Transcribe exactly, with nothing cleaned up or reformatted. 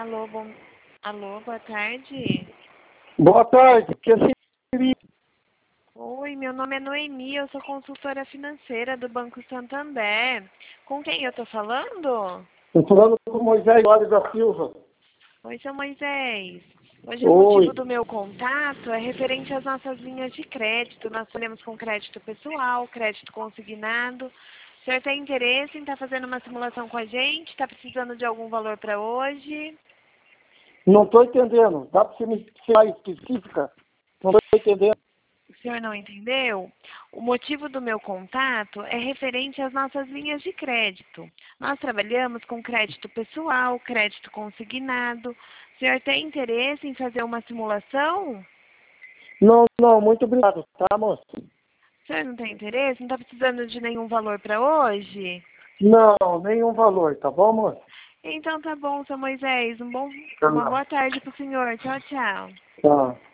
Alô, bom... Alô, boa tarde. Boa tarde, que seria? Oi, meu nome é Noemi, eu sou consultora financeira do Banco Santander. Com quem eu tô falando? Estou falando com o Moisés Soares da Silva. Oi, seu Moisés. Hoje o Oi. motivo do meu contato é referente às nossas linhas de crédito. Nós trabalhamos com crédito pessoal, crédito consignado. O senhor tem interesse em estar fazendo uma simulação com a gente? Está precisando de algum valor para hoje? Não estou entendendo. Dá para você me ser mais específica? Não estou entendendo. O senhor não entendeu? O motivo do meu contato é referente às nossas linhas de crédito. Nós trabalhamos com crédito pessoal, crédito consignado. O senhor tem interesse em fazer uma simulação? Não, não, muito obrigado, tá, moço? O senhor não tem interesse? Não está precisando de nenhum valor para hoje? Não, nenhum valor, tá bom, moço? Então tá bom, seu Moisés. Um bom, uma Tá. boa tarde para o senhor. Tchau, tchau. Tá.